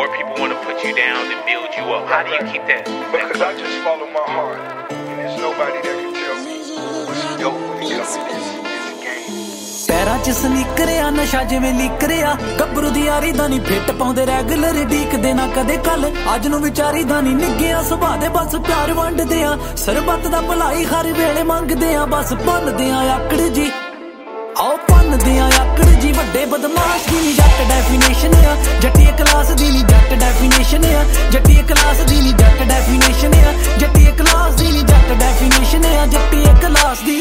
more people want to put you down than build you up? How do you keep that? Because I just follow my heart, and there's nobody that can tell me what's dope when you get on this game. ਪੈਰਾਂ 'ਚ ਸਨੀਕਰਿਆ ਨਸ਼ਾ ਜਿਵੇਂ ਲੀਕਰਿਆ ਗੱਭਰੂ ਦੀ ਯਾਰੀ ਦਾ ਨਹੀਂ fit ਪਾਉਂਦੇ regular ਡੀਕਦੇ ਨਾ ਕਦੇ ਕੱਲ ਅੱਜ ਨੂੰ ਵਿਚਾਰੀ ਦਾ ਨਹੀਂ ਨਿੱਗਿਆ ਸੁਭਾਅ ਦੇ ਬਸ ਪਿਆਰ ਵੰਡਦੇ ਆ ਸਰਬੱਤ ਦਾ ਭਲਾਈ ਹਰ ਵੇਲੇ ਮੰਗਦੇ ਆ ਬਸ ਭੁੱਲਦੇ ਆ ਆਕੜ ਜੀ ਆਓ ਭੰਨਦੇ ਆ ਆਕੜ ਜੀ ਵੱਡੇ ਬਦਮਾਸ਼ ਦੀ ਨੀ ਜੱਟ ਡੈਫੀਨੇਸ਼ਨ ਆ ਜੱਟੀਏ ਕਲਾਸ ਦੀ ਨੀ ਜੱਟ ਡੈਫੀਨੇਸ਼ਨ ਆ ਜੱਟੀਏ ਕਲਾਸ ਦੀ ਨੀ ਜੱਟ ਡੈਫੀਨੇਸ਼ਨ ਆ ਜੱਟੀਏ ਕਲਾਸ ਦੀ ਨੀ ਜੱਟ ਡੈਫੀਨੇਸ਼ਨ ਆ ਜੱਟੀਏ ਕਲਾਸ ਦੀ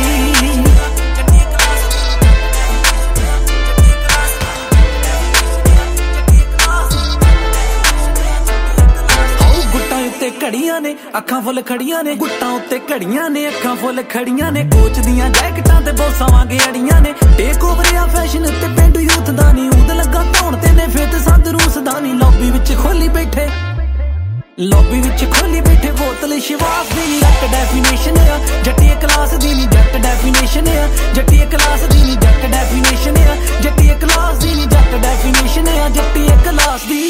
ਘੜੀਆਂ ਨੇ ਅੱਖਾਂ ਫੁੱਲ ਖੜੀਆਂ ਨੇ ਗੁੱਟਾਂ ਉੱਤੇ ਘੜੀਆਂ ਨੇ ਅੱਖਾਂ ਫੁੱਲ ਖੜੀਆਂ ਨੇ ਕੋਚ ਦੀਆਂ ਜੈਕਟਾਂ ਤੇ ਬੋਸਾਂ ਵਾਂਗੇ ਅੜੀਆਂ ਨੇ ਟੇਕ ਓਵਰ ਆ ਫੈਸ਼ਨ ਤੇ ਪਿੰਡੂ ਯੂਥ ਦਾ ਨਹੀਂ ਉਦ ਲੱਗਾ ਧੌਣ ਤੇ ਨੇ ਫਿਰ ਤੇ ਸੰਦ ਰੂਸ ਦਾ ਨਹੀਂ ਲੌਬੀ ਵਿੱਚ ਖੋਲੀ ਬੈਠੇ ਬੋਤਲ ਸ਼ਿਵਾਸ ਦੀ ਨੀ ਜੱਟ ਡੈਫੀਨੇਸ਼ਨ ਆ ਜੱਟੀਏ ਕਲਾਸ ਦੀ ਨੀ ਜੱਟ ਡੈਫੀਨੇਸ਼ਨ ਆ ਜੱਟੀਏ ਕਲਾਸ ਦੀ ਨੀ ਜੱਟ ਡੈਫੀਨੇਸ਼ਨ ਆ ਜੱਟੀਏ ਕਲਾਸ ਦੀ ਨੀ ਜੱਟ ਡੈਫੀਨੇਸ਼ਨ ਆ ਜੱਟੀਏ ਕਲਾਸ ਦੀ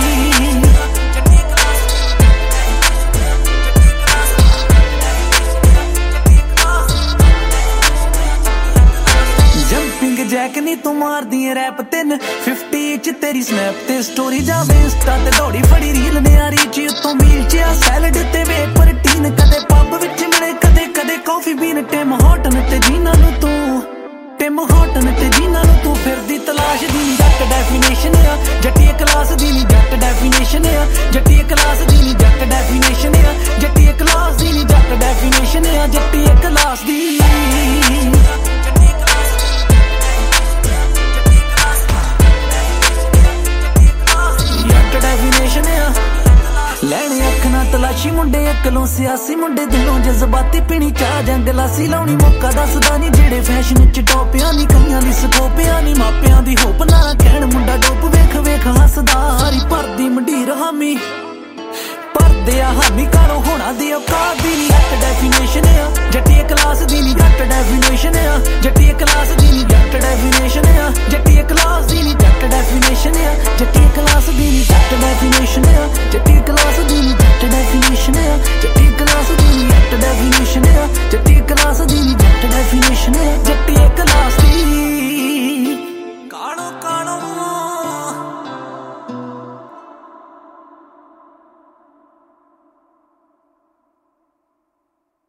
ਜੈਕ ਨੀ ਤੂੰ ਮਾਰਦੀ ਏ ਰੈਪ 350 ਚ ਤੇਰੀ ਸਨੈਪ ਤੇ ਸਟੋਰੀ ਜਾਵੇ ਇੰਸਟਾ ਤੇ ਦੌੜੀ ਫੜੀ ਰੀਲ ਨਿਆਰੀ ਚ ਉੱਤੋਂ ਮੀਲ ਚ ਆ ਸੈਲਡ ਤੇ ਵੇ ਪ੍ਰੋਟੀਨ ਕਦੇ ਪੱਬ ਵਿੱਚ ਮਿਲੇ ਕਦੇ ਕਾਫੀ ਬੀਨ ਟਿਮ ਹੌਟਨ ਤੇ ਜੀਨਾਂ ਨੂੰ ਤੂੰ ਫਿਰਦੀ ਤਲਾਸ਼ ਦੀ ਨੀ ਜੱਟ ਡੈਫੀਨੇਸ਼ਨ ਆ ਜੱਟੀਏ ਕਲਾਸ ਦੀ ਨੀ ਜੱਟ ਡੈਫੀਨੇਸ਼ਨ ਆ ਜੱਟੀਏ ਕਲਾਸ ਦੀ ਨੀ ਜੱਟ ਡੈਫੀਨੇਸ਼ਨ ਆ ਜੱਟੀਏ ਕਲਾਸ ਦੀ ਨੀ ਜੱਟ ਡੈਫੀਨੇਸ਼ਨ ਆ ਜੱਟੀਏ ਕਲਾਸ ਦੀ ਲੈਣੇ ਅੱਖ ਨਾ ਤਲਾਸ਼ੀ ਮੁੰਡੇ ਅਕਲੋਂ ਸਿਆਸੀ ਮੁੰਡੇ ਦਿਲੋਂ ਜਜ਼ਬਾਤੀ ਪੀਣੀ ਚਾਹ ਜੰਗਲਾਸੀ ਲਾਉਣੀ ਮੌਕਾ ਦੱਸਦਾ ਨੀ ਜਿਹੜੇ ਫੈਸ਼ਨ ਚ ਟੋਪਿਆ ਨੀ ਕਈਆਂ ਦੀ ਸਕੋਪਿਆ ਨੀ ਮਾਪਿਆਂ ਦੀ